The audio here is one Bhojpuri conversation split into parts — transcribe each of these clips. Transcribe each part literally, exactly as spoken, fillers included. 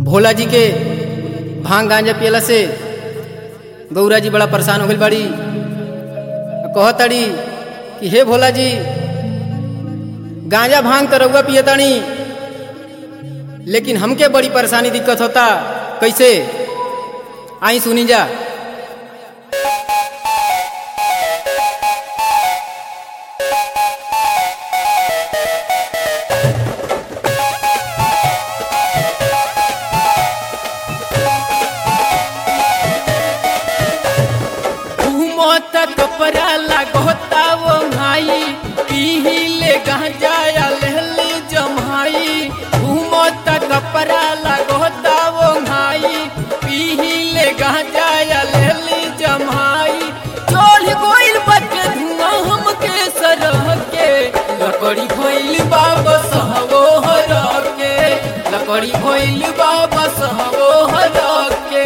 भोला जी के भांग गांजा पियला से गौरा जी बड़ा परेशान हो गई बाड़ी। कहताड़ी कि हे भोला जी, गांजा भांग तो रउआ पियतानी, लेकिन हमके बड़ी परेशानी दिक्कत होता। कैसे? आई सुनी जा। कपड़ा लगोता वो भाई पीले गांजा लेली जमाई। घूमो त कपड़ा लगोता वो भाई पीले गांजा लेली जमाई। चोल गोइल बटे धुआं हमके सरह के, लकड़ी भइल बाबा सहबो हरा के, लकड़ी भइल बाबा सहबो हरा के।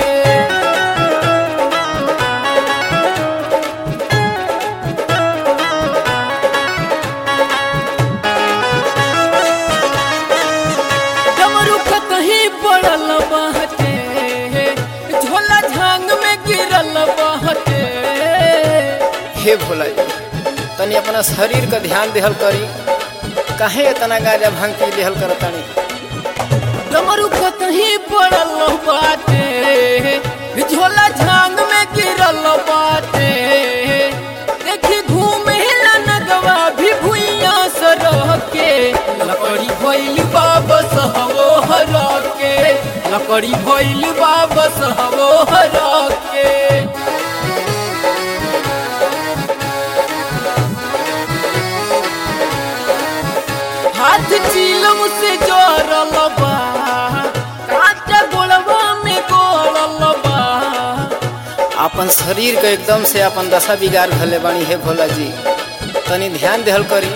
पड़ल बहते झोला झांग में गिरल बहते। हे भोला जी, तनी अपना शरीर का ध्यान देहल करी। काहे इतना गांजा भांग पी लेहल करतानी? डमरू कतही पड़ल बाटे झोला झांग में गिरल बाटे। देखी घूमे नगवा भी भुइया सरह के, लकड़ी भइल बाबा सहबो हरा के, लकड़ी भइल बाबा सहबो हरा के। हाथ चीलम से जोड़ल बा, कांटा गोलवा में गोड़ल बा। अपन शरीर के एकदम से अपन दशा बिगाड़ भले बानी। हे भोला जी, तनी ध्यान देहल करी।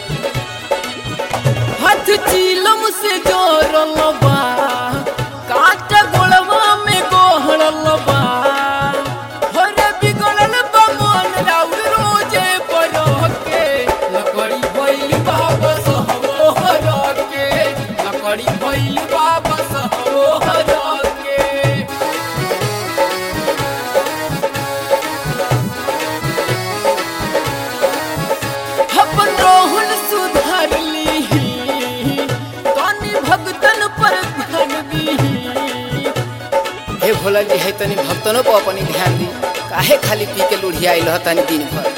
हाथ चीलम से जोड़ल बा, कांटा गोलवा में गोड़ल बा। हरे बिगड़ल बा मन राउर रोजे परह के, लकड़ी भइल बाबा सहबो हरा के, लकड़ी भइल बाबा सहबो हरा के। अपन रोहन सुधार लीही, तनी भगतन पर ध्यान दीही। हे भोला जी, है तनी भक्तनों को अपनी ध्यान दी। काहे खाली पी के लुढ़ियाई रहतानी दिन भर?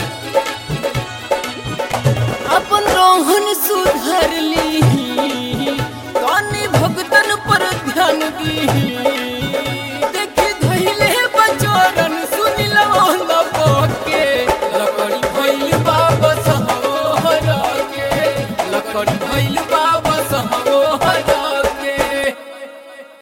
अपन रोहन सुधार लीही, तनी भगतन पर ध्यान दीही। देखी धइले बचोरन सुनिल न पके, लकड़ी भइल बाबा सहबो हरा के, लकड़ी भइल